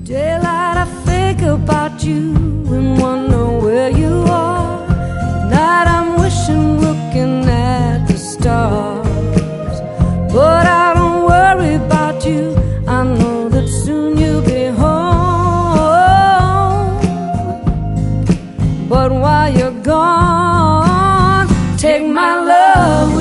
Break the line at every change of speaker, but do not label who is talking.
Daylight, I think about you and wonder where you are. At night, I'm wishing, looking at the stars. But I don't worry about you, I know that soon you'll be home. But while you're gone, take my love